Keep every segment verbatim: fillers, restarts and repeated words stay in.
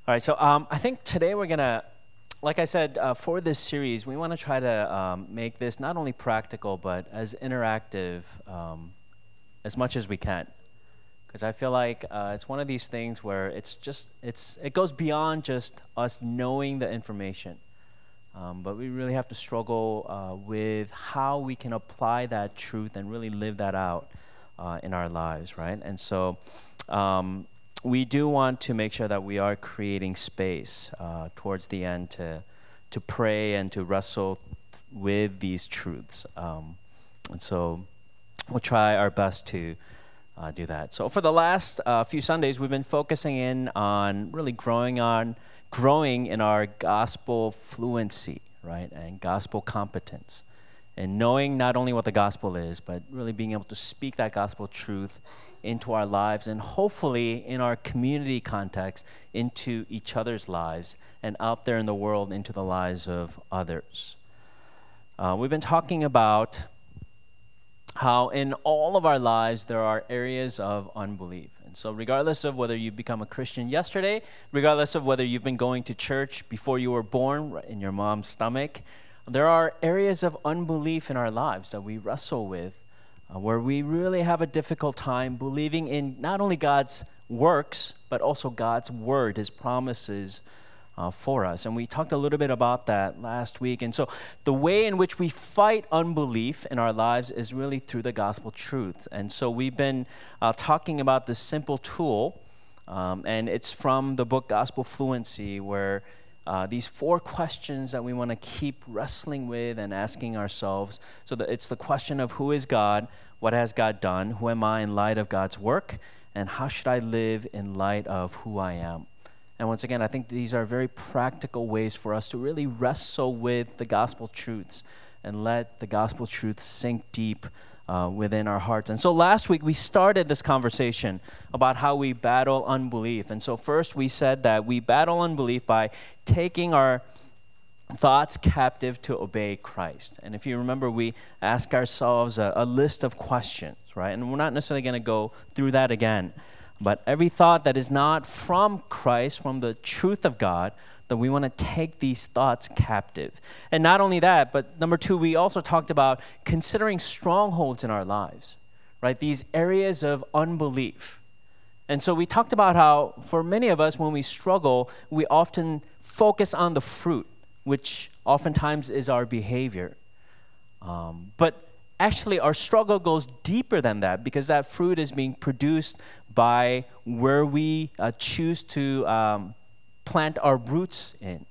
All right, so um, I think today we're going to, like I said, uh, for this series, we want to try to um, make this not only practical, but as interactive um, as much as we can. Because I feel like uh, it's one of these things where it's just, it's it goes beyond just us knowing the information. Um, but we really have to struggle uh, with how we can apply that truth and really live that out uh, in our lives, right? And so um, we do want to make sure that we are creating space uh, towards the end to to pray and to wrestle with these truths. Um, and so we'll try our best to uh, do that. So for the last uh, few Sundays, we've been focusing in on really growing on growing in our gospel fluency, right, and gospel competence, and knowing not only what the gospel is, but really being able to speak that gospel truth into our lives, and hopefully in our community context, into each other's lives, and out there in the world into the lives of others. Uh, we've been talking about how in all of our lives there are areas of unbelief. And so regardless of whether you've become a Christian yesterday, regardless of whether you've been going to church before you were born in your mom's stomach, there are areas of unbelief in our lives that we wrestle with, uh, where we really have a difficult time believing in not only God's works, but also God's word, his promises Uh, for us. And we talked a little bit about that last week. And so the way in which we fight unbelief in our lives is really through the gospel truth. And so we've been uh, talking about this simple tool, um, and it's from the book Gospel Fluency, where uh, these four questions that we want to keep wrestling with and asking ourselves. So that it's the question of who is God, what has God done, who am I in light of God's work, and how should I live in light of who I am. And once again, I think these are very practical ways for us to really wrestle with the gospel truths and let the gospel truths sink deep uh, within our hearts. And so last week, we started this conversation about how we battle unbelief. And so first, we said that we battle unbelief by taking our thoughts captive to obey Christ. And if you remember, we ask ourselves a, a list of questions, right? And we're not necessarily going to go through that again. But every thought that is not from Christ, from the truth of God, that we want to take these thoughts captive. And not only that, but number two, we also talked about considering strongholds in our lives, right? These areas of unbelief. And so we talked about how for many of us, when we struggle, we often focus on the fruit, which oftentimes is our behavior. Um, but Actually, our struggle goes deeper than that, because that fruit is being produced by where we uh, choose to um, plant our roots in.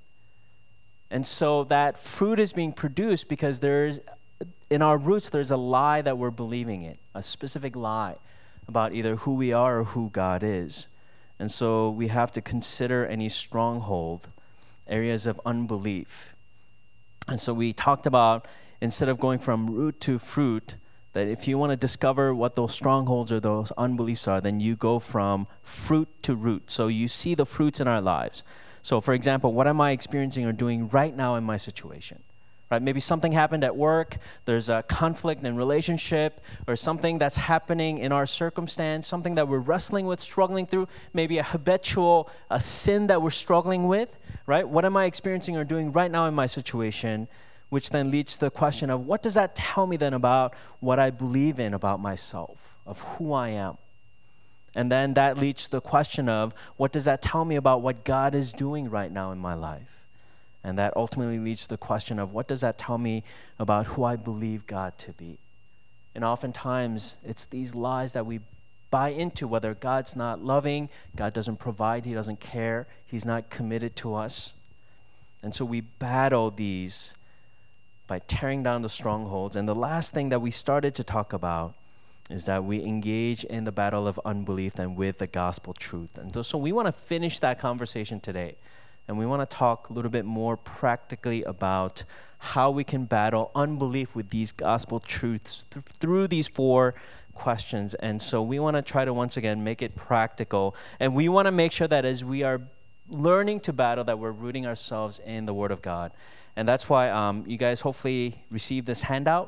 And so that fruit is being produced because there's, in our roots, there's a lie that we're believing in, a specific lie about either who we are or who God is. And so we have to consider any stronghold, areas of unbelief. And so we talked about, instead of going from root to fruit, that if you want to discover what those strongholds or those unbeliefs are, then you go from fruit to root. So you see the fruits in our lives. So for example, what am I experiencing or doing right now in my situation? Right? Maybe something happened at work, there's a conflict in relationship, or something that's happening in our circumstance, something that we're wrestling with, struggling through, maybe a habitual a sin that we're struggling with, right? What am I experiencing or doing right now in my situation? Which then leads to the question of, what does that tell me then about what I believe in about myself, of who I am? And then that leads to the question of, what does that tell me about what God is doing right now in my life? And that ultimately leads to the question of, what does that tell me about who I believe God to be? And oftentimes, it's these lies that we buy into, whether God's not loving, God doesn't provide, he doesn't care, he's not committed to us. And so we battle these by tearing down the strongholds. And the last thing that we started to talk about is that we engage in the battle of unbelief and with the gospel truth. And so we want to finish that conversation today. And we want to talk a little bit more practically about how we can battle unbelief with these gospel truths th- through these four questions. And so we want to try to, once again, make it practical. And we want to make sure that as we are learning to battle, that we're rooting ourselves in the Word of God. And that's why um, you guys hopefully received this handout.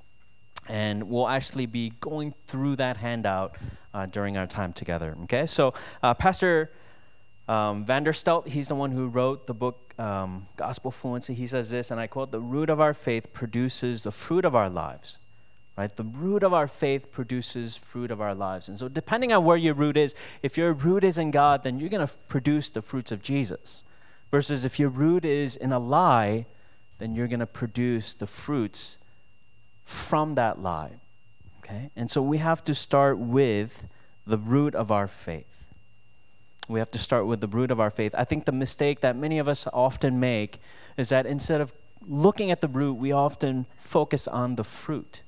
And we'll actually be going through that handout uh, during our time together. Okay, so uh, Pastor Um, Vanderstelt, he's the one who wrote the book um, Gospel Fluency. He says this, and I quote, "The root of our faith produces the fruit of our lives." Right? The root of our faith produces fruit of our lives. And so depending on where your root is, if your root is in God, then you're going to produce the fruits of Jesus. Versus if your root is in a lie, then you're going to produce the fruits from that lie. Okay? And so we have to start with the root of our faith. We have to start with the root of our faith. I think the mistake that many of us often make is that instead of looking at the root, we often focus on the fruit.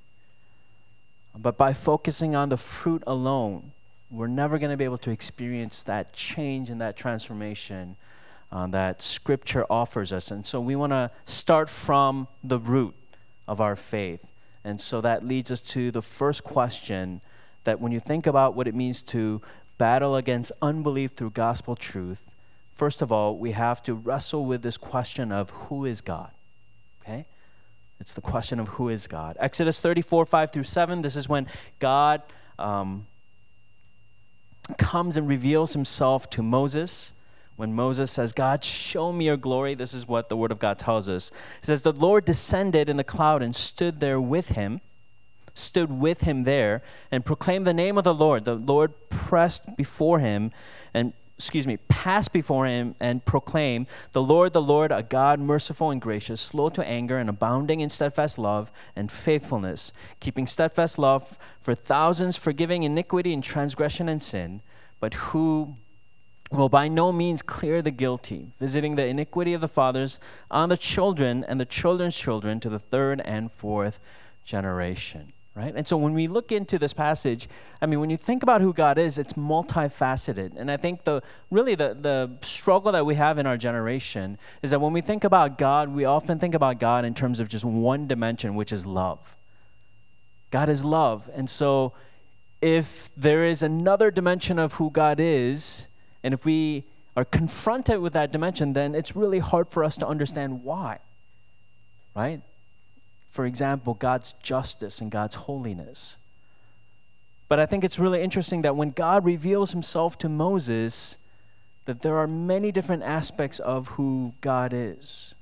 But by focusing on the fruit alone, we're never going to be able to experience that change and that transformation uh, that Scripture offers us. And so we want to start from the root of our faith. And so that leads us to the first question, that when you think about what it means to battle against unbelief through gospel truth, first of all, we have to wrestle with this question of who is God, okay? It's the question of who is God. Exodus thirty-four, five through seven, this is when God um, comes and reveals himself to Moses. When Moses says, "God, show me your glory," this is what the Word of God tells us. It says, "The Lord descended in the cloud and stood there with him, stood with him there, and proclaimed the name of the Lord. The Lord pressed before him and excuse me, passed before him and proclaimed, 'The Lord, the Lord, a God merciful and gracious, slow to anger and abounding in steadfast love and faithfulness, keeping steadfast love for thousands, forgiving iniquity and transgression and sin, but who will by no means clear the guilty, visiting the iniquity of the fathers on the children and the children's children to the third and fourth generation.'" Right? And so when we look into this passage, I mean, when you think about who God is, it's multifaceted. And I think the really the, the struggle that we have in our generation is that when we think about God, we often think about God in terms of just one dimension, which is love. God is love. And so if there is another dimension of who God is, and if we are confronted with that dimension, then it's really hard for us to understand why. Right? For example, God's justice and God's holiness. But I think it's really interesting that when God reveals himself to Moses, that there are many different aspects of who God is.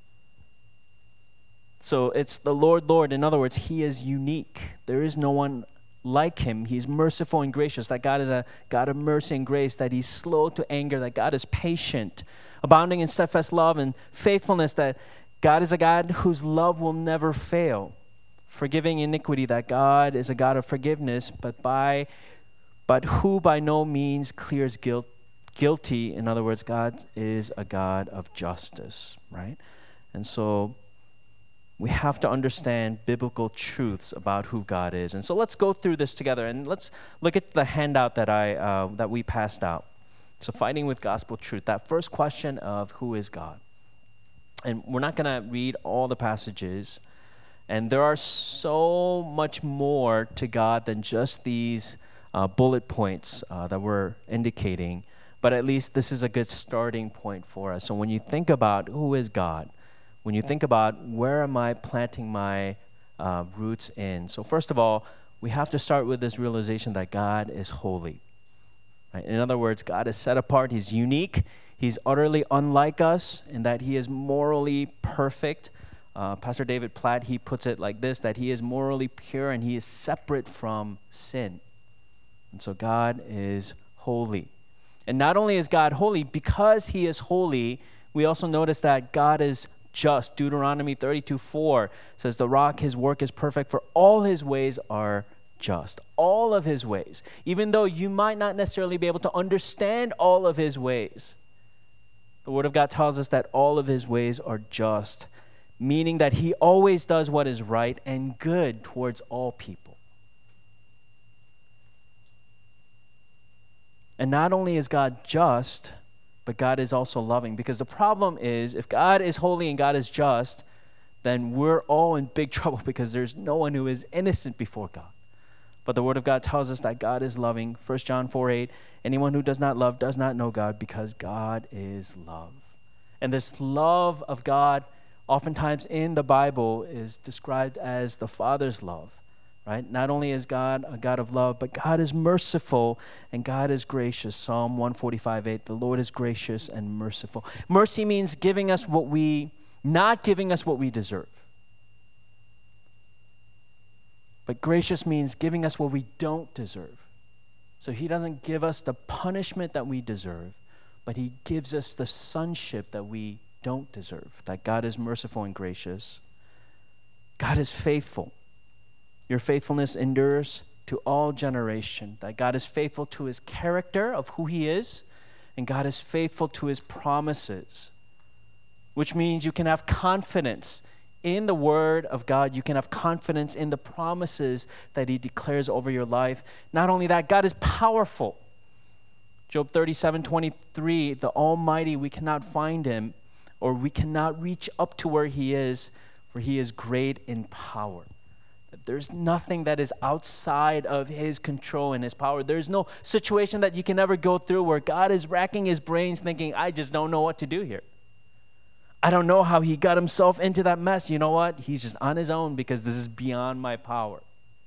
So it's the Lord, Lord. In other words, he is unique. There is no one like him. He's merciful and gracious, that God is a God of mercy and grace, that he's slow to anger, that God is patient, abounding in steadfast love and faithfulness, that God is a God whose love will never fail, forgiving iniquity, that God is a God of forgiveness, but by but who by no means clears guilt, guilty. In other words, God is a God of justice, right? And so we have to understand biblical truths about who God is. And so let's go through this together, and let's look at the handout that I uh, that we passed out. So fighting with gospel truth, that first question of who is God. And we're not going to read all the passages. And there are so much more to God than just these uh, bullet points uh, that we're indicating. But at least this is a good starting point for us. So when you think about who is God, when you think about where am I planting my uh, roots in. So first of all, we have to start with this realization that God is holy. Right? In other words, God is set apart. He's unique. He's utterly unlike us in that he is morally perfect. Uh, Pastor David Platt, he puts it like this, that he is morally pure and he is separate from sin. And so God is holy. And not only is God holy, because he is holy, we also notice that God is just. Deuteronomy thirty-two four says, "The rock, his work is perfect, for all his ways are just." All of his ways. Even though you might not necessarily be able to understand all of his ways, the Word of God tells us that all of his ways are just, meaning that he always does what is right and good towards all people. And not only is God just, but God is also loving. Because the problem is, if God is holy and God is just, then we're all in big trouble because there's no one who is innocent before God. But the Word of God tells us that God is loving. First John four eight, "Anyone who does not love does not know God, because God is love." And this love of God, oftentimes in the Bible, is described as the Father's love. right? Not only is God a God of love, but God is merciful and God is gracious. Psalm one forty-five, eight, the Lord is gracious and merciful. Mercy means giving us what we, not giving us what we deserve. But gracious means giving us what we don't deserve. So he doesn't give us the punishment that we deserve, but he gives us the sonship that we don't deserve, that God is merciful and gracious. God is faithful. Your faithfulness endures to all generation, that God is faithful to his character of who he is, and God is faithful to his promises, which means you can have confidence in the word of God. You can have confidence in the promises that he declares over your life. Not only that, God is powerful. Job thirty-seven twenty-three, the Almighty, we cannot find him, or we cannot reach up to where he is, for he is great in power. There's nothing that is outside of his control and his power. There's no situation that you can ever go through where God is racking his brains thinking, I just don't know what to do here. I don't know how he got himself into that mess. You know what? He's just on his own because this is beyond my power.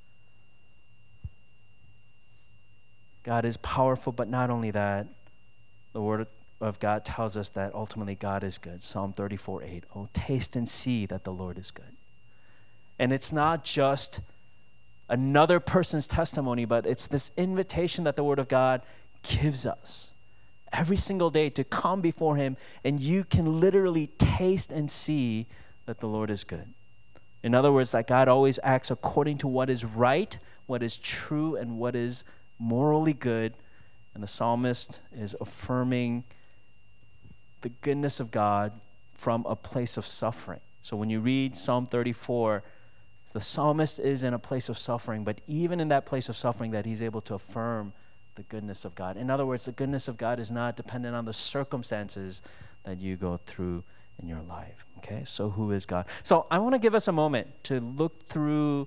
God is powerful, but not only that, the word of God tells us that ultimately God is good. Psalm thirty-four, eight, oh, taste and see that the Lord is good. And it's not just another person's testimony, but it's this invitation that the word of God gives us every single day to come before him, and you can literally taste and see that the Lord is good. In other words, that God always acts according to what is right, what is true, and what is morally good. And the psalmist is affirming the goodness of God from a place of suffering. So when you read Psalm thirty-four, the psalmist is in a place of suffering, but even in that place of suffering that he's able to affirm the goodness of God. In other words, the goodness of God is not dependent on the circumstances that you go through in your life. Okay, so who is God? So I want to give us a moment to look through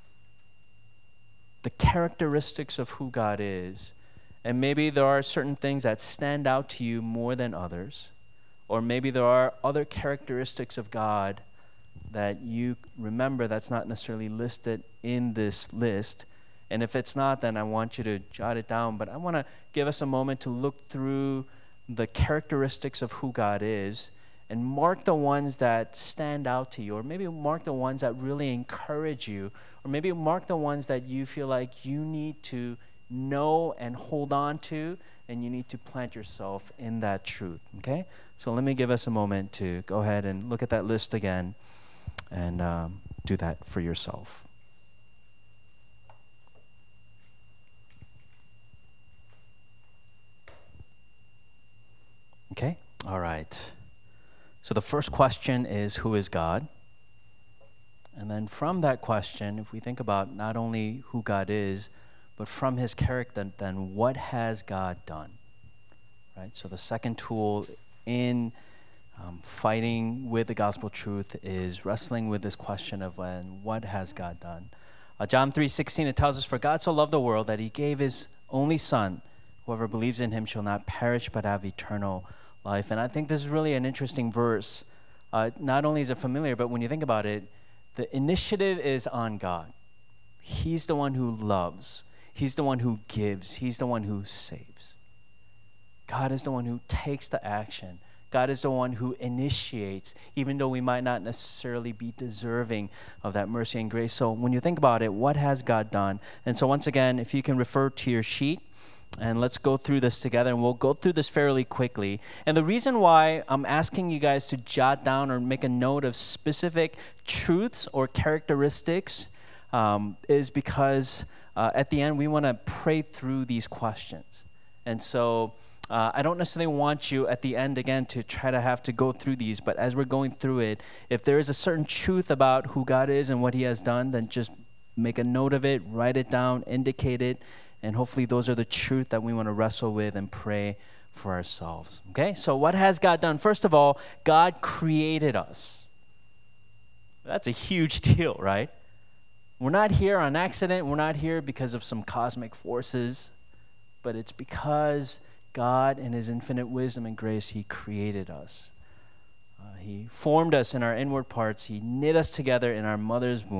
the characteristics of who God is. And maybe there are certain things that stand out to you more than others. Or maybe there are other characteristics of God that you remember that's not necessarily listed in this list. And if it's not, then I want you to jot it down. But I want to give us a moment to look through the characteristics of who God is and mark the ones that stand out to you, or maybe mark the ones that really encourage you, or maybe mark the ones that you feel like you need to know and hold on to, and you need to plant yourself in that truth, okay? So let me give us a moment to go ahead and look at that list again and um, do that for yourself. Okay, all right. So the first question is, who is God? And then from that question, if we think about not only who God is, but from his character, then what has God done? Right? So the second tool in um, fighting with the gospel truth is wrestling with this question of when, what has God done? Uh, John three sixteen, it tells us, for God so loved the world that he gave his only son. Whoever believes in him shall not perish but have eternal life. And I think this is really an interesting verse. Uh, not only is it familiar, but when you think about it, the initiative is on God. He's the one who loves. He's the one who gives. He's the one who saves. God is the one who takes the action. God is the one who initiates, even though we might not necessarily be deserving of that mercy and grace. So when you think about it, what has God done? And so once again, if you can refer to your sheet, and let's go through this together, and we'll go through this fairly quickly. And the reason why I'm asking you guys to jot down or make a note of specific truths or characteristics um, is because uh, at the end, we want to pray through these questions. And so uh, I don't necessarily want you at the end, again, to try to have to go through these, but as we're going through it, if there is a certain truth about who God is and what he has done, then just make a note of it, write it down, indicate it, and hopefully those are the truth that we want to wrestle with and pray for ourselves. Okay, so what has God done? First of all, God created us. That's a huge deal, right? We're not here on accident. We're not here because of some cosmic forces, but it's because God, in his infinite wisdom and grace, he created us. Uh, he formed us in our inward parts. He knit us together in our mother's womb.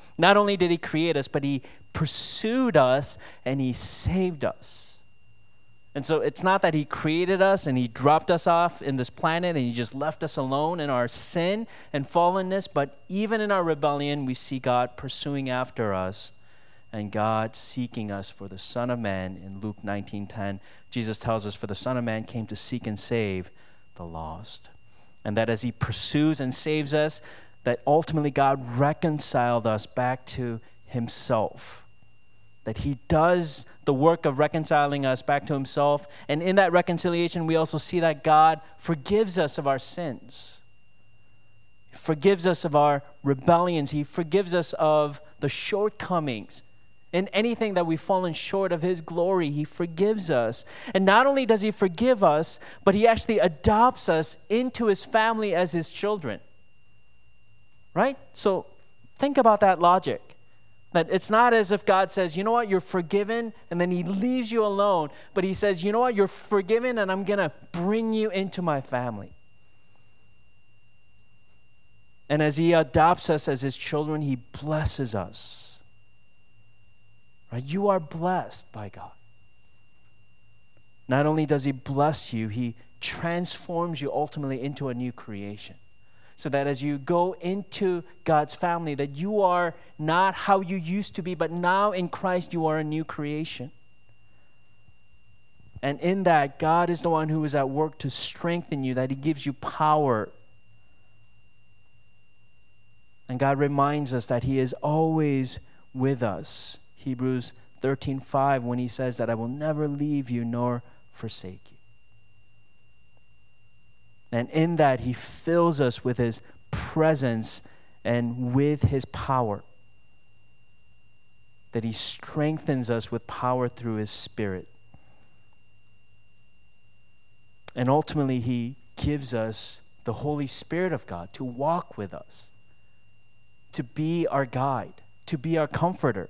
Not only did he create us, but he pursued us and he saved us. And so it's not that he created us and he dropped us off in this planet and he just left us alone in our sin and fallenness, but even in our rebellion, we see God pursuing after us and God seeking us for the Son of Man. In Luke nineteen ten, Jesus tells us, "For the Son of Man came to seek and save the lost." And that as he pursues and saves us, that ultimately God reconciled us back to himself. That he does the work of reconciling us back to himself. And in that reconciliation, we also see that God forgives us of our sins. He forgives us of our rebellions. He forgives us of the shortcomings. In anything that we've fallen short of his glory, he forgives us. And not only does he forgive us, but he actually adopts us into his family as his children. Right? So think about that logic. That it's not as if God says, you know what, you're forgiven, and then he leaves you alone. But he says, you know what, you're forgiven, and I'm going to bring you into my family. And as he adopts us as his children, he blesses us. Right? You are blessed by God. Not only does he bless you, he transforms you ultimately into a new creation. So that as you go into God's family, that you are not how you used to be, but now in Christ you are a new creation. And in that, God is the one who is at work to strengthen you, that he gives you power. And God reminds us that he is always with us. Hebrews thirteen five, when he says that I will never leave you nor forsake you. And in that, he fills us with his presence and with his power. That he strengthens us with power through his Spirit. And ultimately, he gives us the Holy Spirit of God to walk with us, to be our guide, to be our comforter.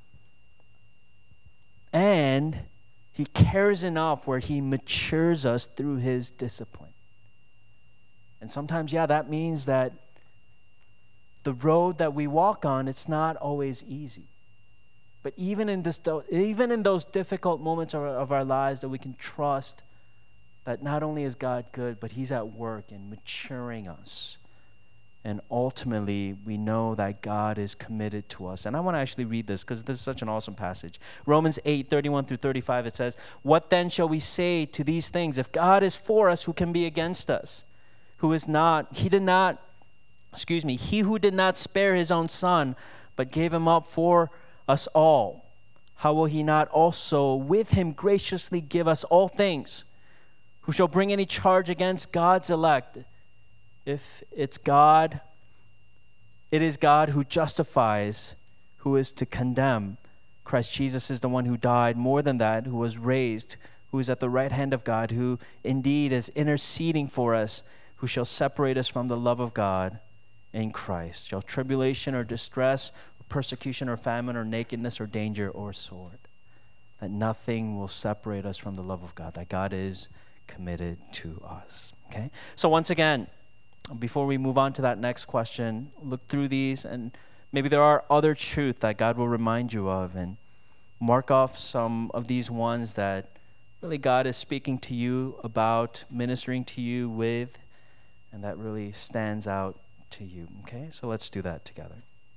And he cares enough where he matures us through his discipline. And sometimes, yeah, that means that the road that we walk on, it's not always easy. But even in this, even in those difficult moments of our, of our lives, that we can trust that not only is God good, but he's at work in maturing us. And ultimately, we know that God is committed to us. And I want to actually read this because this is such an awesome passage. Romans eight, thirty-one through thirty-five, it says, "What then shall we say to these things? If God is for us, who can be against us? Who is not, he did not, excuse me, he who did not spare his own son, but gave him up for us all, how will he not also with him graciously give us all things? Who shall bring any charge against God's elect? If it's God, it is God who justifies, who is to condemn. Christ Jesus is the one who died, more than that, who was raised, who is at the right hand of God, who indeed is interceding for us. Who shall separate us from the love of God in Christ? Shall tribulation or distress, or persecution or famine or nakedness or danger or sword? That nothing will separate us from the love of God, that God is committed to us. Okay? So once again, before we move on to that next question, look through these, and maybe there are other truths that God will remind you of, and mark off some of these ones that really God is speaking to you about, ministering to you with, and that really stands out to you. Okay, so let's do that together.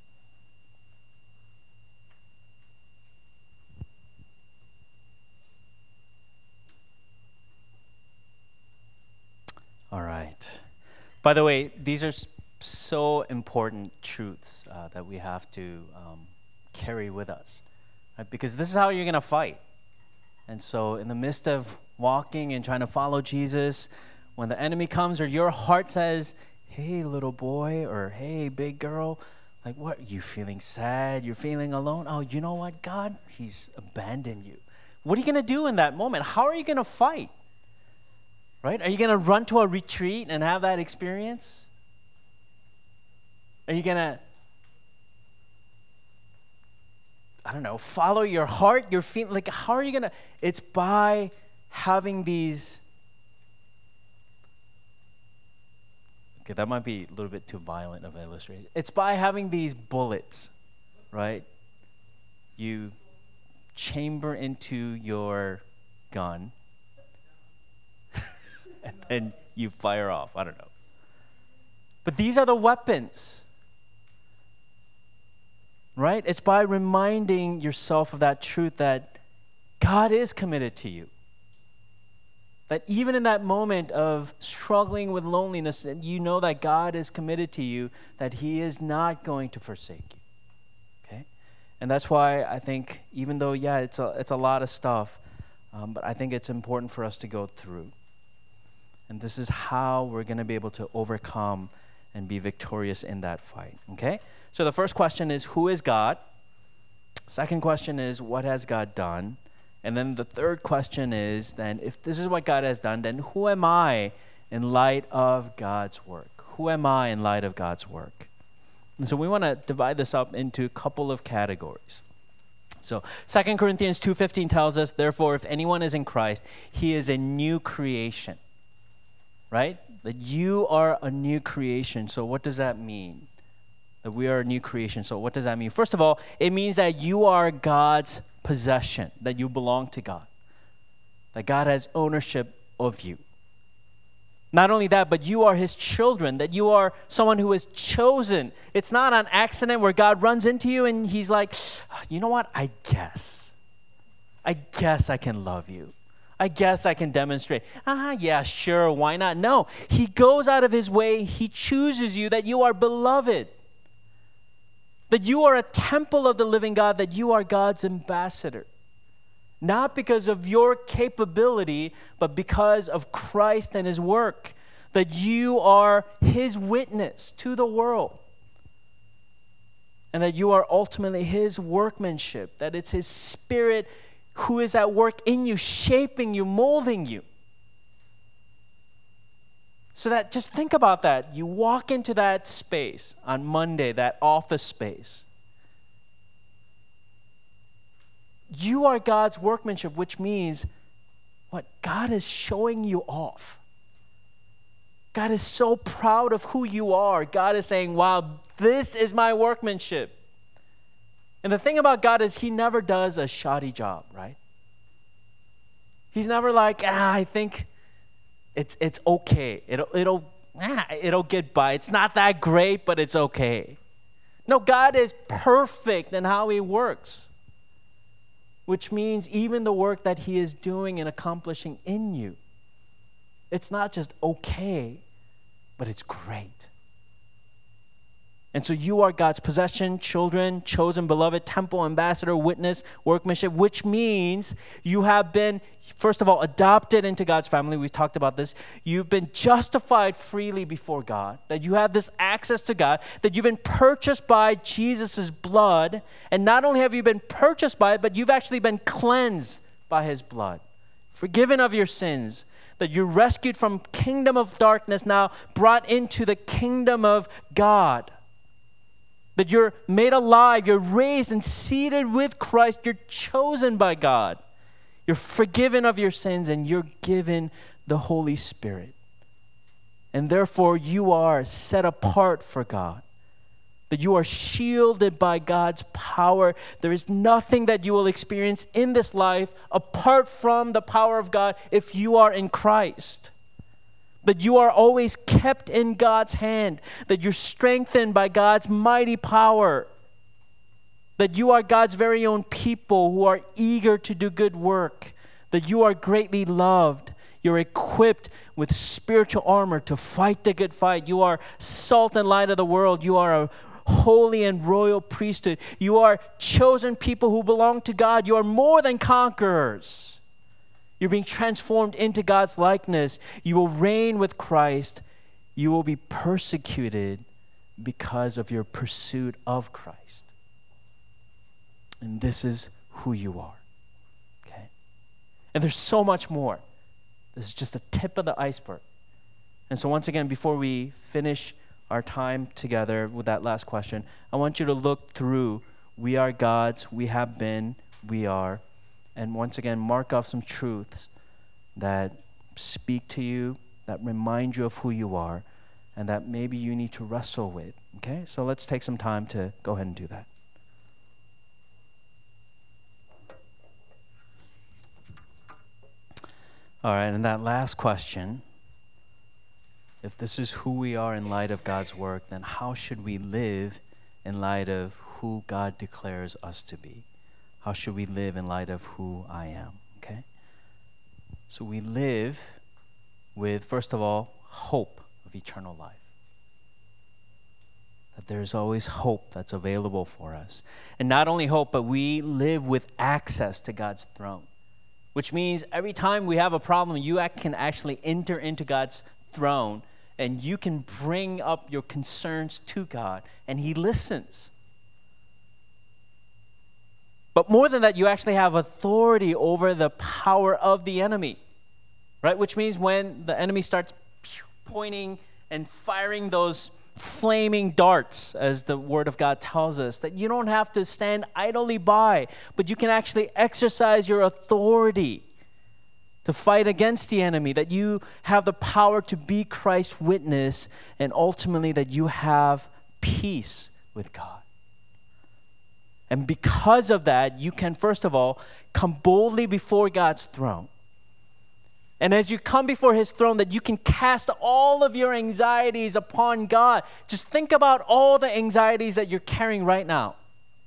All right. By the way, these are so important truths uh, that we have to um, carry with us, right? Because this is how you're going to fight. And so in the midst of walking and trying to follow Jesus, when the enemy comes or your heart says, hey, little boy, or hey, big girl, like, what, are you feeling sad? You're feeling alone? Oh, you know what, God? He's abandoned you. What are you going to do in that moment? How are you going to fight? Right? Are you going to run to a retreat and have that experience? Are you going to, I don't know, follow your heart, your feet? Like, how are you going to? It's by having these. Okay, that might be a little bit too violent of an illustration. It's by having these bullets right? You chamber into your gun and then you fire off. I don't know. But these are the weapons, right? It's by reminding yourself of that truth that God is committed to you. That even in that moment of struggling with loneliness, that you know that God is committed to you, that He is not going to forsake you. Okay? And that's why I think, even though, yeah, it's a, it's a lot of stuff, um, but I think it's important for us to go through. And this is how we're going to be able to overcome and be victorious in that fight. Okay? So the first question is, who is God? Second question is, what has God done? And then the third question is, then, if this is what God has done, then who am I in light of God's work? Who am I in light of God's work? And so we want to divide this up into a couple of categories. So Second Corinthians two fifteen tells us, therefore, if anyone is in Christ, he is a new creation. Right? That you are a new creation. So what does that mean? That we are a new creation. So what does that mean? First of all, it means that you are God's possession, that you belong to God, that God has ownership of you. Not only that, but you are His children, that you are someone who is chosen. It's not an accident where God runs into you and He's like, you know what, I guess. I guess I can love you. I guess I can demonstrate. Ah, yeah, sure, why not? No, He goes out of His way. He chooses you, that you are beloved. That you are a temple of the living God, that you are God's ambassador. Not because of your capability, but because of Christ and His work. That you are His witness to the world. And that you are ultimately His workmanship. That it's His Spirit who is at work in you, shaping you, molding you. So that, just think about that. You walk into that space on Monday, that office space. You are God's workmanship, which means what? God is showing you off. God is so proud of who you are. God is saying, wow, this is my workmanship. And the thing about God is He never does a shoddy job, right? He's never like, ah, I think It's it's okay. It'll it'll ah, it'll get by. It's not that great, but it's okay. No, God is perfect in how He works. Which means even the work that He is doing and accomplishing in you, it's not just okay, but it's great. And so you are God's possession, children, chosen, beloved, temple, ambassador, witness, workmanship, which means you have been, first of all, adopted into God's family. We've talked about this. You've been justified freely before God, that you have this access to God, that you've been purchased by Jesus' blood. And not only have you been purchased by it, but you've actually been cleansed by His blood, forgiven of your sins, that you're rescued from kingdom of darkness, now brought into the kingdom of God. That you're made alive, you're raised and seated with Christ, you're chosen by God. You're forgiven of your sins and you're given the Holy Spirit. And therefore you are set apart for God. That you are shielded by God's power. There is nothing that you will experience in this life apart from the power of God if you are in Christ. That you are always kept in God's hand. That you're strengthened by God's mighty power. That you are God's very own people who are eager to do good work. That you are greatly loved. You're equipped with spiritual armor to fight the good fight. You are salt and light of the world. You are a holy and royal priesthood. You are chosen people who belong to God. You are more than conquerors. You're being transformed into God's likeness. You will reign with Christ. You will be persecuted because of your pursuit of Christ. And this is who you are. Okay? And there's so much more. This is just a tip of the iceberg. And so once again, before we finish our time together with that last question, I want you to look through, we are God's, we have been, we are. And once again, mark off some truths that speak to you, that remind you of who you are, and that maybe you need to wrestle with. Okay? So let's take some time to go ahead and do that. All right, and that last question, if this is who we are in light of God's work, then how should we live in light of who God declares us to be? How should we live in light of who I am? Okay? So we live with, first of all, hope of eternal life. That there's always hope that's available for us. And not only hope, but we live with access to God's throne. Which means every time we have a problem, you can actually enter into God's throne and you can bring up your concerns to God and He listens. But more than that, you actually have authority over the power of the enemy. Right? Which means when the enemy starts pointing and firing those flaming darts, as the Word of God tells us, that you don't have to stand idly by, but you can actually exercise your authority to fight against the enemy, that you have the power to be Christ's witness, and ultimately that you have peace with God. And because of that, you can, first of all, come boldly before God's throne. And as you come before His throne, that you can cast all of your anxieties upon God. Just think about all the anxieties that you're carrying right now.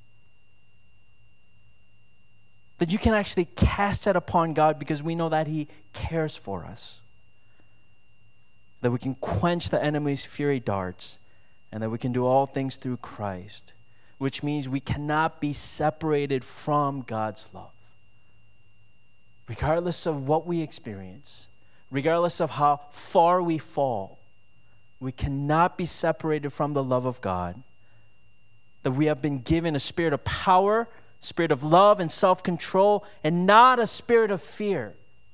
That you can actually cast that upon God because we know that He cares for us. That we can quench the enemy's fury darts and that we can do all things through Christ, which means we cannot be separated from God's love. Regardless of what we experience, regardless of how far we fall, we cannot be separated from the love of God. That we have been given a spirit of power, spirit of love and self-control, and not a spirit of fear.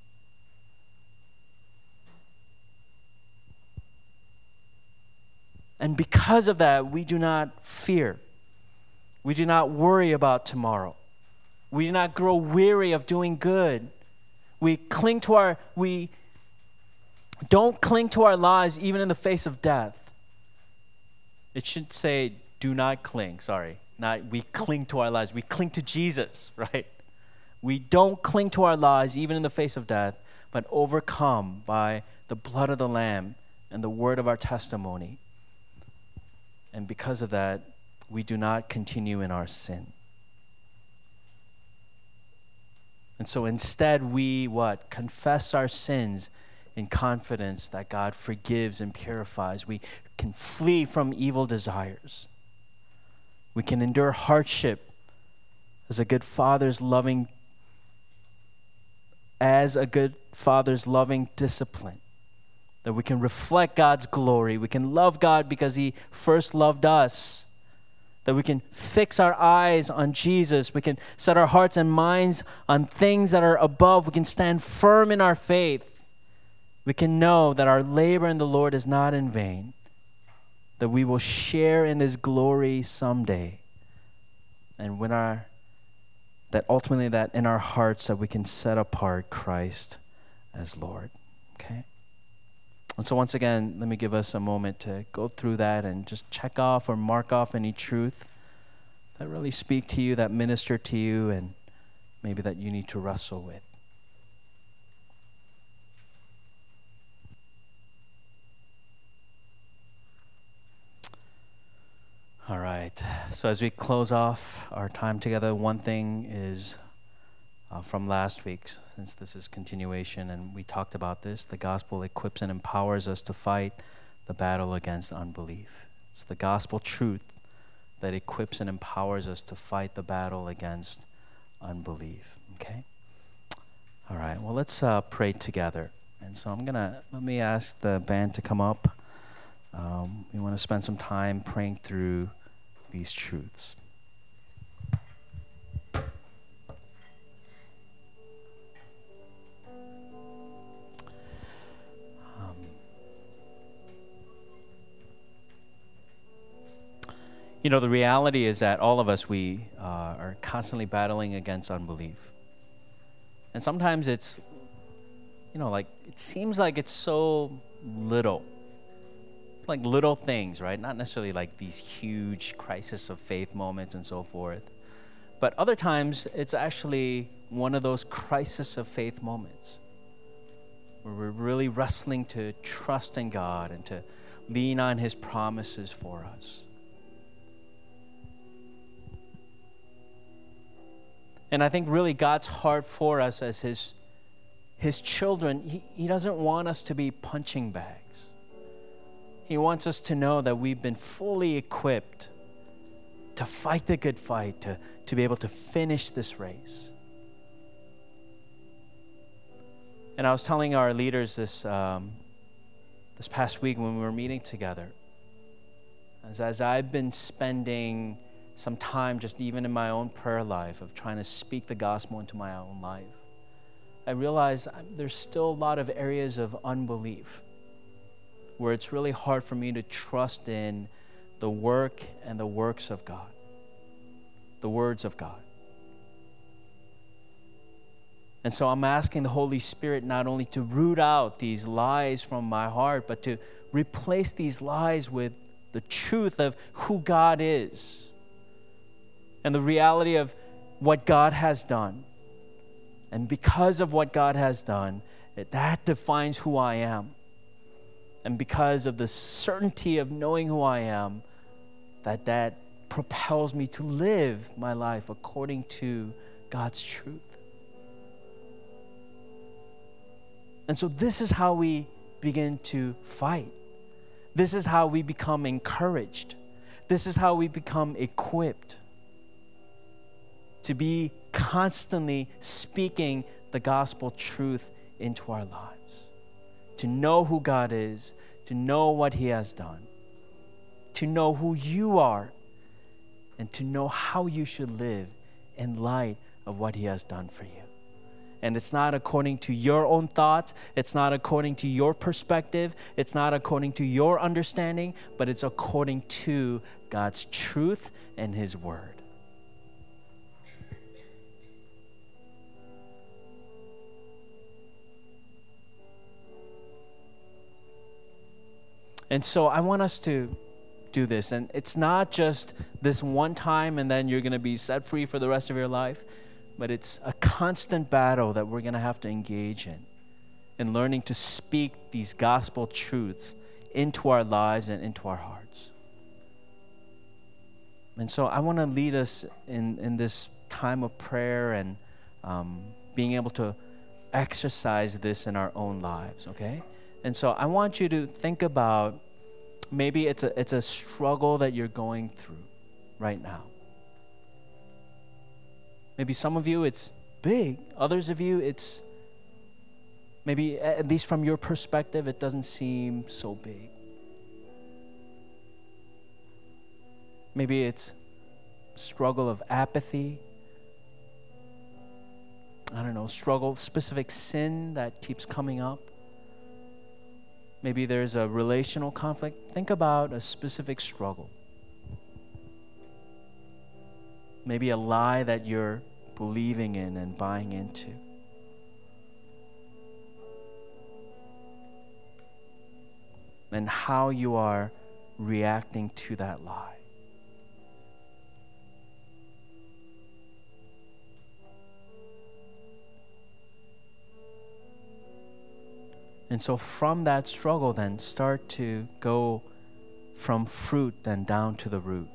And because of that, we do not fear. We do not worry about tomorrow. We do not grow weary of doing good. We cling to our, we don't cling to our lives even in the face of death. It should say, do not cling, sorry. Not we cling to our lives. We cling to Jesus, right? We don't cling to our lives even in the face of death, but overcome by the blood of the Lamb and the word of our testimony. And because of that, we do not continue in our sin. And so instead we, what? Confess our sins in confidence that God forgives and purifies. We can flee from evil desires. We can endure hardship as a good father's loving, as a good father's loving discipline. That we can reflect God's glory. We can love God because He first loved us. That we can fix our eyes on Jesus. We can set our hearts and minds on things that are above. We can stand firm in our faith. We can know that our labor in the Lord is not in vain. That we will share in His glory someday. And when our, that ultimately that in our hearts that we can set apart Christ as Lord. Okay? And so once again, let me give us a moment to go through that and just check off or mark off any truth that really speak to you, that minister to you, and maybe that you need to wrestle with. All right. So as we close off our time together, one thing is uh, from last week, since this is continuation, and we talked about this, the gospel equips and empowers us to fight the battle against unbelief. It's the gospel truth that equips and empowers us to fight the battle against unbelief. Okay? All right. Well, let's uh, pray together. And so I'm going to, let me ask the band to come up. Um, we want to spend some time praying through these truths. Um, you know, the reality is that all of us, we uh, are constantly battling against unbelief. And sometimes it's, you know, like, it seems like it's so little. Like little things, right? Not necessarily like these huge crisis of faith moments and so forth. But other times, it's actually one of those crisis of faith moments. where we're really wrestling to trust in God and to lean on His promises for us. And I think really God's heart for us as His, His children, he, he doesn't want us to be punching bags. He wants us to know that we've been fully equipped to fight the good fight, to, to be able to finish this race. And I was telling our leaders this um, this past week when we were meeting together, as, as I've been spending some time just even in my own prayer life of trying to speak the gospel into my own life, I realize there's still a lot of areas of unbelief where it's really hard for me to trust in the work and the works of God, the words of God. And so I'm asking the Holy Spirit not only to root out these lies from my heart, but to replace these lies with the truth of who God is and the reality of what God has done. And because of what God has done, that defines who I am. And because of the certainty of knowing who I am, that that propels me to live my life according to God's truth. And so this is how we begin to fight. This is how we become encouraged. This is how we become equipped to be constantly speaking the gospel truth into our lives. To know who God is, to know what He has done, to know who you are, and to know how you should live in light of what He has done for you. And it's not according to your own thoughts. It's not according to your perspective. It's not according to your understanding, but it's according to God's truth and His word. And so I want us to do this. And it's not just this one time and then you're going to be set free for the rest of your life. But it's a constant battle that we're going to have to engage in, in learning to speak these gospel truths into our lives and into our hearts. And so I want to lead us in, in this time of prayer and um, being able to exercise this in our own lives, okay? And so I want you to think about maybe it's a, it's a struggle that you're going through right now. Maybe some of you, it's big. Others of you, it's maybe, at least from your perspective, it doesn't seem so big. Maybe it's struggle of apathy. I don't know, struggle, specific sin that keeps coming up. Maybe there's a relational conflict. Think about a specific struggle. Maybe a lie that you're believing in and buying into. And how you are reacting to that lie. And so from that struggle then start to go from fruit then down to the root.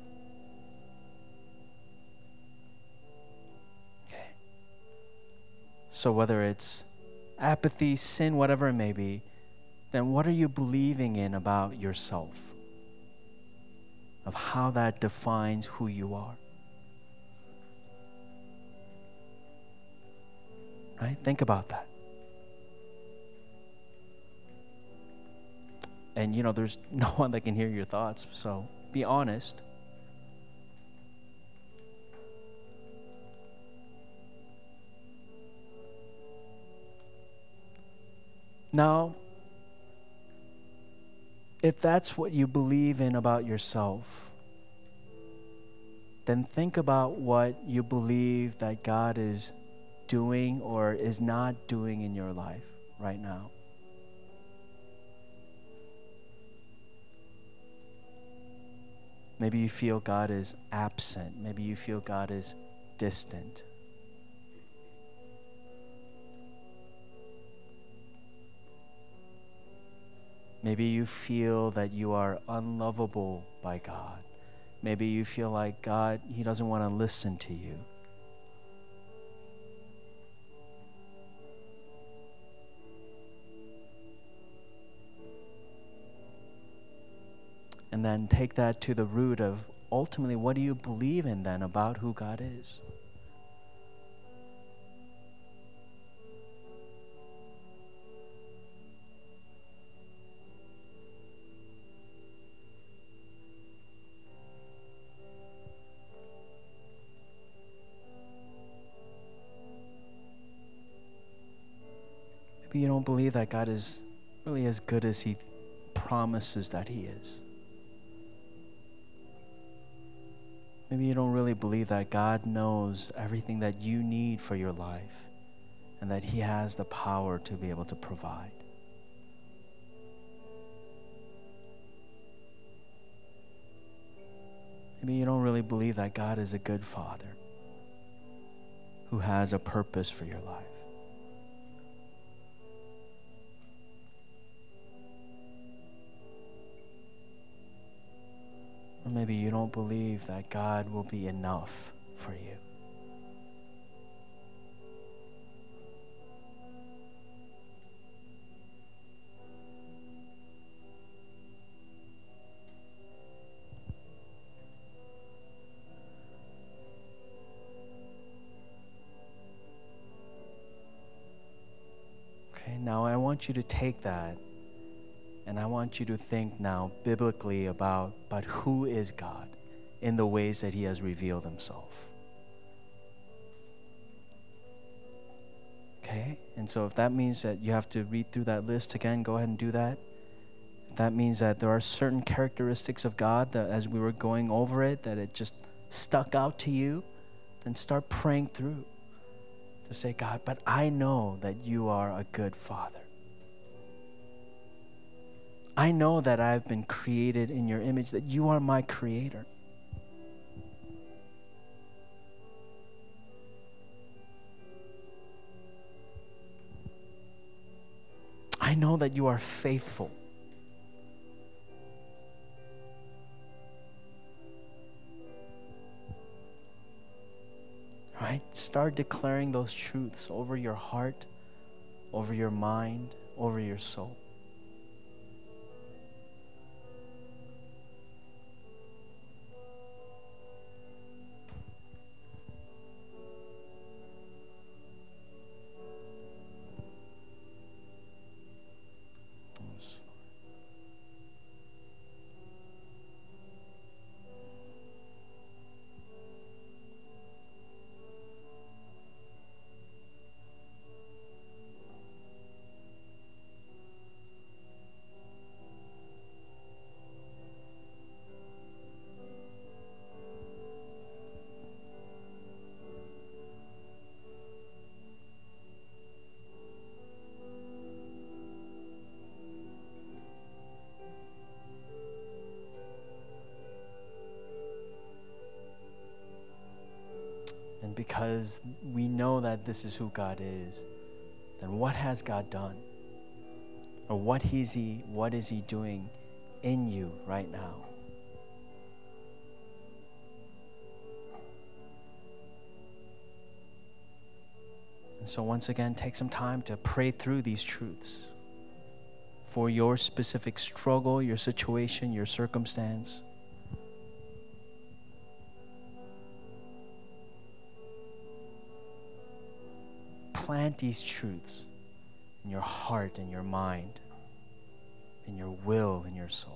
So whether it's apathy, sin, whatever it may be, then what are you believing in about yourself? Of how that defines who you are. Right? Think about that. And you know, there's no one that can hear your thoughts, so be honest. Now, if that's what you believe in about yourself, then think about what you believe that God is doing or is not doing in your life right now. Maybe you feel God is absent. Maybe you feel God is distant. Maybe you feel that you are unlovable by God. Maybe you feel like God, He doesn't want to listen to you. And then take that to the root of ultimately, what do you believe in then about who God is? Maybe you don't believe that God is really as good as He promises that He is. Maybe you don't really believe that God knows everything that you need for your life and that He has the power to be able to provide. Maybe you don't really believe that God is a good Father who has a purpose for your life. Or maybe you don't believe that God will be enough for you. Okay, now I want you to take that and I want you to think now biblically about, but who is God in the ways that He has revealed Himself? Okay, and so if that means that you have to read through that list again, go ahead and do that. If that means that there are certain characteristics of God that as we were going over it, that it just stuck out to you, then start praying through to say, God, but I know that you are a good Father. I know that I've been created in your image, that you are my creator. I know that you are faithful. Right? Start declaring those truths over your heart, over your mind, over your soul. Yes. And because we know that this is who God is, then what has God done? Or what is He, what is He doing in you right now? And so once again, take some time to pray through these truths for your specific struggle, your situation, your circumstance. Plant these truths in your heart, in your mind, in your will, in your soul.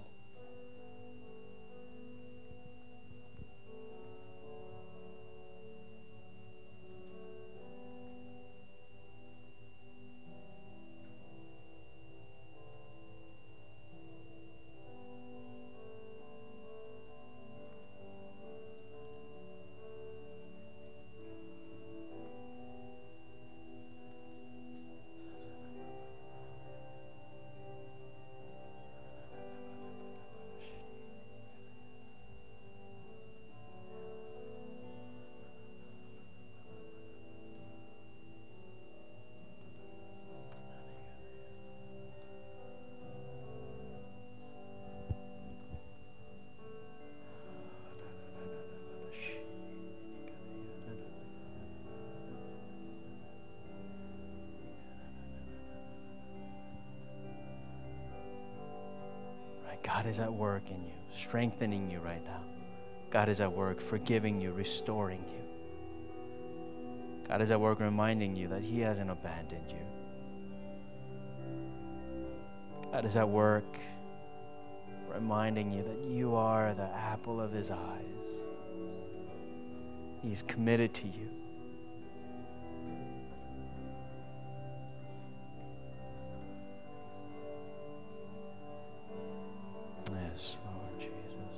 God is at work in you, strengthening you right now. God is at work forgiving you, restoring you. God is at work reminding you that He hasn't abandoned you. God is at work reminding you that you are the apple of His eyes. He's committed to you. Yes, Lord Jesus.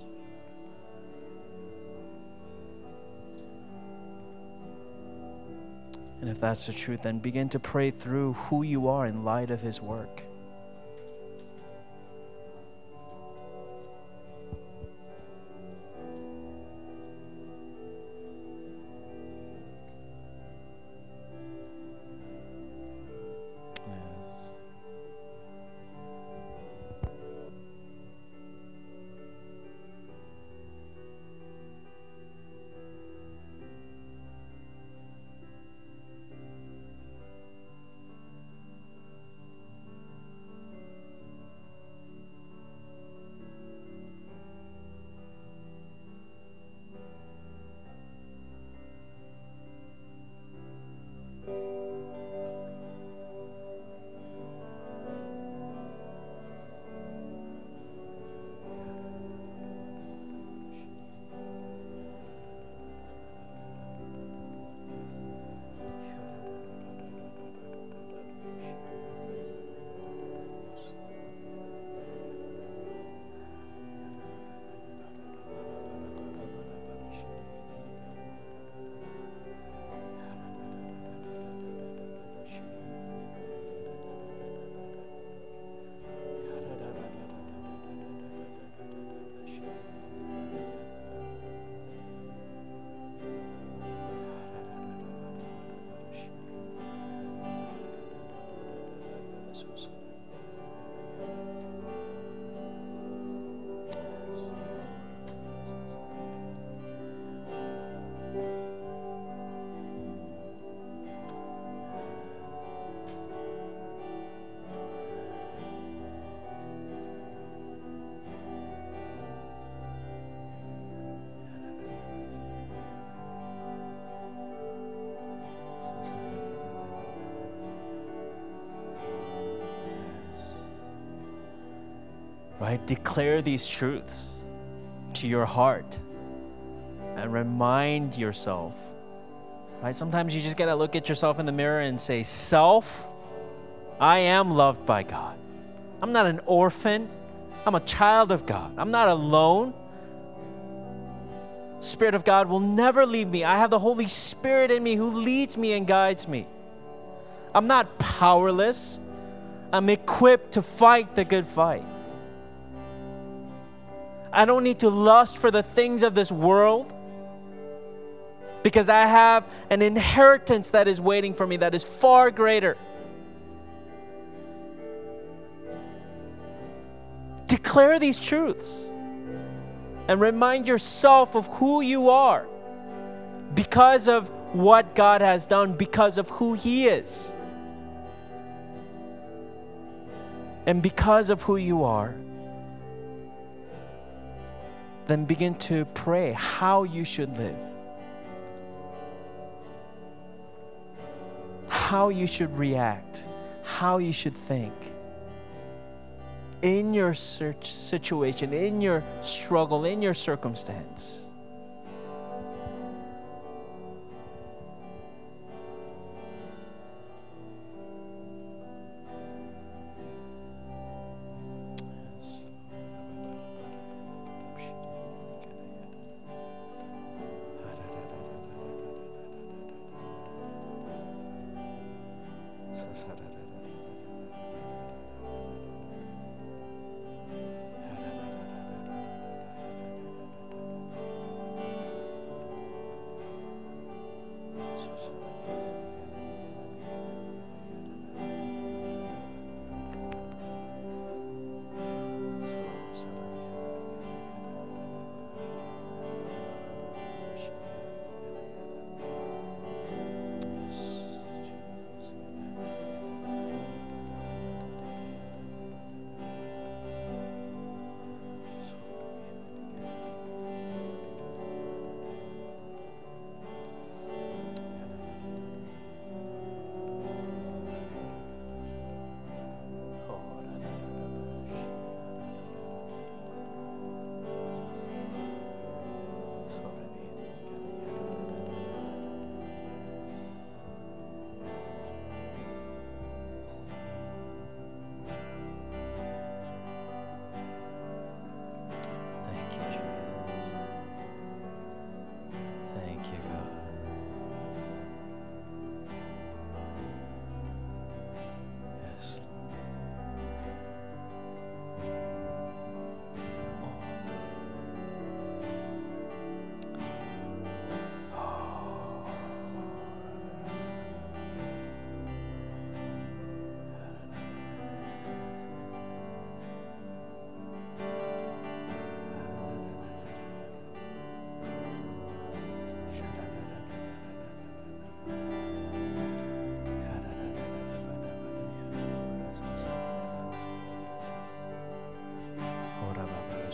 And if that's the truth, then begin to pray through who you are in light of His work. Right? Declare these truths to your heart and remind yourself. Right? Sometimes you just got to look at yourself in the mirror and say, self, I am loved by God. I'm not an orphan. I'm a child of God. I'm not alone. Spirit of God will never leave me. I have the Holy Spirit in me who leads me and guides me. I'm not powerless. I'm equipped to fight the good fight. I don't need to lust for the things of this world because I have an inheritance that is waiting for me that is far greater. Declare these truths and remind yourself of who you are because of what God has done, because of who He is. And because of who you are, then begin to pray how you should live, how you should react, how you should think in your search situation, in your struggle, in your circumstance.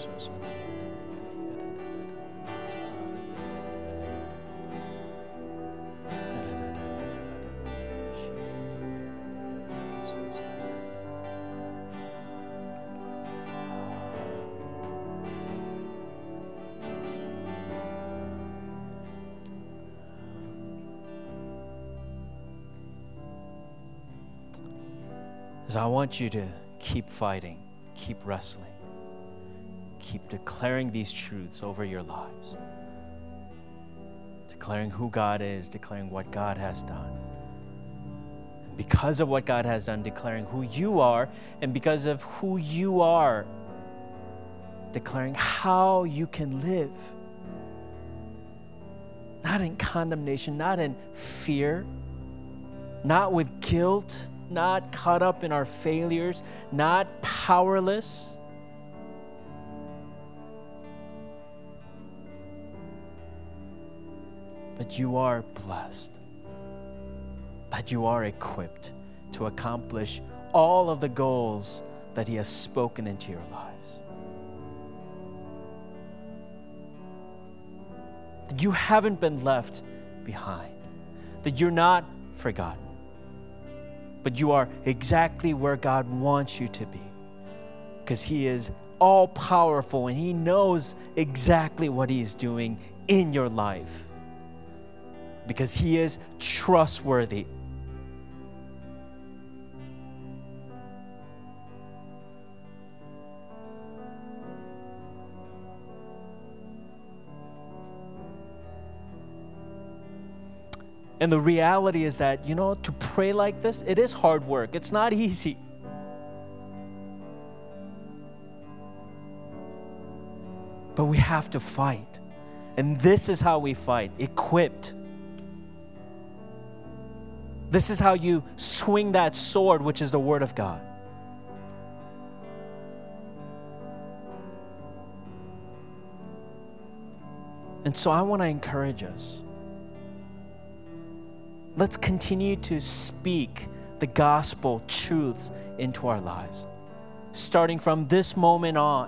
So I want you to keep fighting, keep wrestling, keep declaring these truths over your lives. Declaring who God is, declaring what God has done. And because of what God has done, declaring who you are, and because of who you are, declaring how you can live. Not in condemnation, not in fear, not with guilt, not caught up in our failures, not powerless. But you are blessed, that you are equipped to accomplish all of the goals that He has spoken into your lives. That you haven't been left behind, that you're not forgotten, but you are exactly where God wants you to be, because He is all powerful and He knows exactly what He is doing in your life, because He is trustworthy. And the reality is that, you know, to pray like this, it is hard work. It's not easy. But we have to fight. And this is how we fight, equipped. This is how you swing that sword, which is the Word of God. And so I want to encourage us. Let's continue to speak the gospel truths into our lives, starting from this moment on.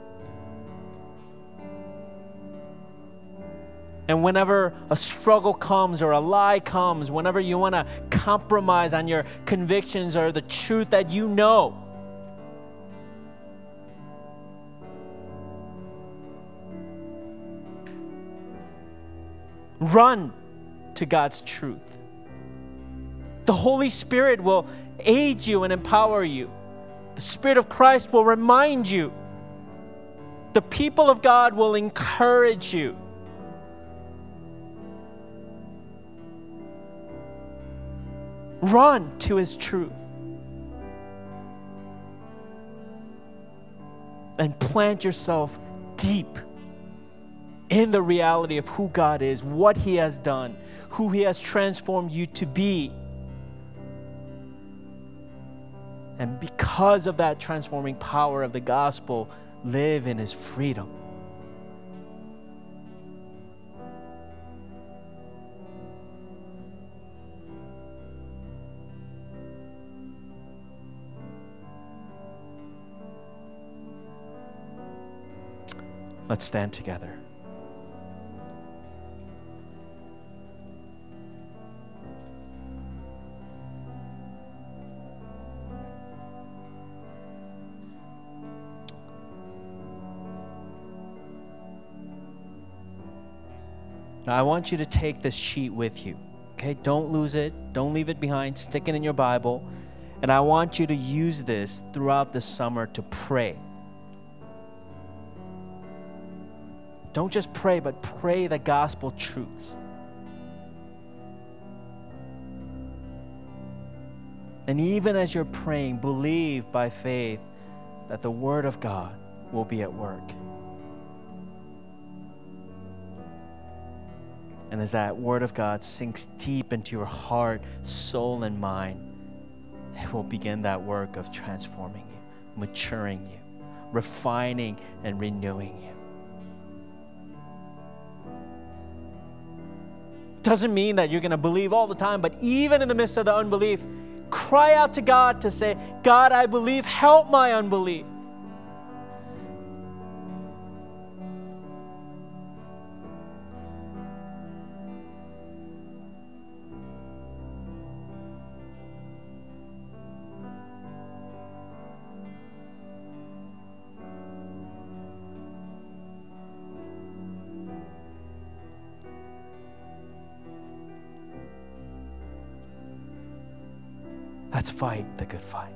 And whenever a struggle comes or a lie comes, whenever you want to compromise on your convictions or the truth that you know, run to God's truth. The Holy Spirit will aid you and empower you. The Spirit of Christ will remind you. The people of God will encourage you. Run to His truth. And plant yourself deep in the reality of who God is, what He has done, who He has transformed you to be. And because of that transforming power of the gospel, live in His freedom. Let's stand together. Now, I want you to take this sheet with you, okay? Don't lose it. Don't leave it behind. Stick it in your Bible. And I want you to use this throughout the summer to pray. Don't just pray, but pray the gospel truths. And even as you're praying, believe by faith that the Word of God will be at work. And as that Word of God sinks deep into your heart, soul, and mind, it will begin that work of transforming you, maturing you, refining and renewing you. Doesn't mean that you're going to believe all the time, but even in the midst of the unbelief, cry out to God to say, God, I believe, help my unbelief. Let's fight the good fight.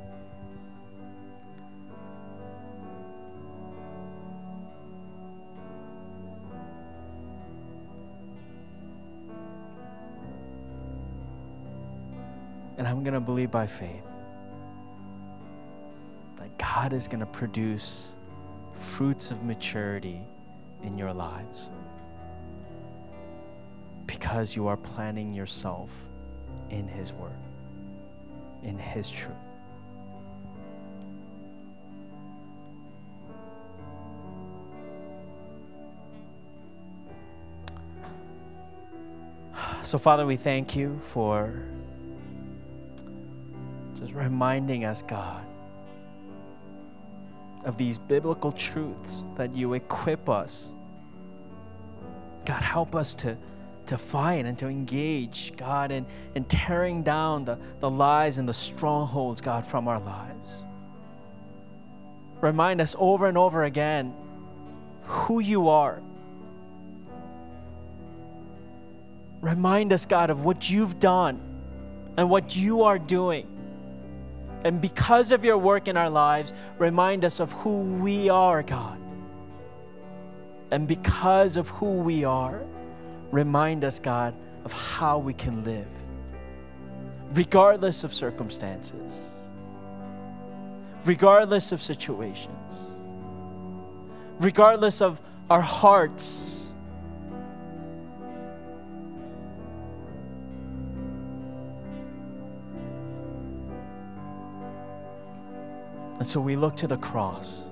And I'm going to believe by faith that God is going to produce fruits of maturity in your lives because you are planting yourself in His Word, in His truth. So, Father, we thank you for just reminding us, God, of these biblical truths that you equip us. God, help us to, to fight and to engage, God, in, in tearing down the, the lies and the strongholds, God, from our lives. Remind us over and over again who you are. Remind us, God, of what you've done and what you are doing. And because of your work in our lives, remind us of who we are, God. And because of who we are, remind us, God, of how we can live, regardless of circumstances, regardless of situations, regardless of our hearts. And so we look to the cross,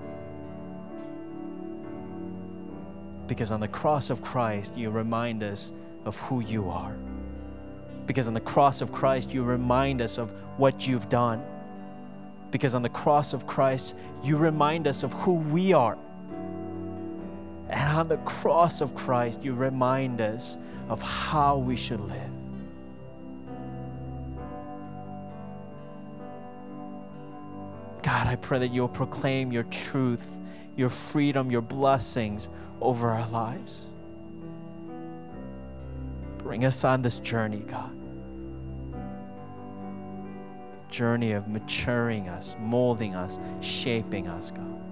because on the cross of Christ, you remind us of who you are. Because on the cross of Christ, you remind us of what you've done. Because on the cross of Christ, you remind us of who we are. And on the cross of Christ, you remind us of how we should live. God, I pray that you'll proclaim your truth, your freedom, your blessings over our lives. Bring us on this journey, God. Journey of maturing us, molding us, shaping us, God.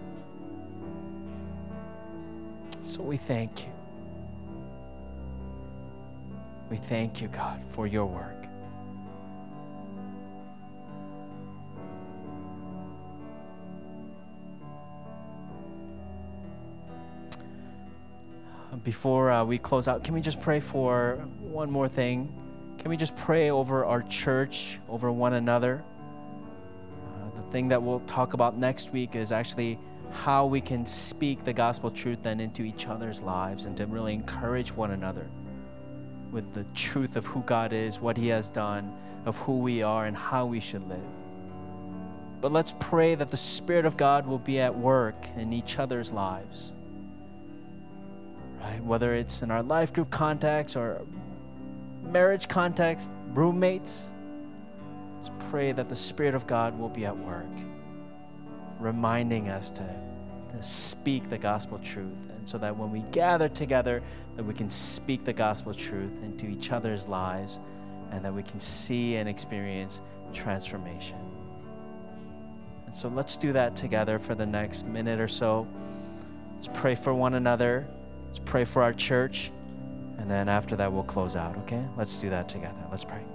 So we thank you. We thank you, God, for your work. Before uh, we close out, can we just pray for one more thing? Can we just pray over our church, over one another? Uh, the thing that we'll talk about next week is actually how we can speak the gospel truth then into each other's lives and to really encourage one another with the truth of who God is, what He has done, of who we are and how we should live. But let's pray that the Spirit of God will be at work in each other's lives. Right? Whether it's in our life group context or marriage context, roommates, let's pray that the Spirit of God will be at work, reminding us to, to speak the gospel truth. And so that when we gather together, that we can speak the gospel truth into each other's lives and that we can see and experience transformation. And so let's do that together for the next minute or so. Let's pray for one another. Let's pray for our church, and then after that, we'll close out, okay? Let's do that together. Let's pray.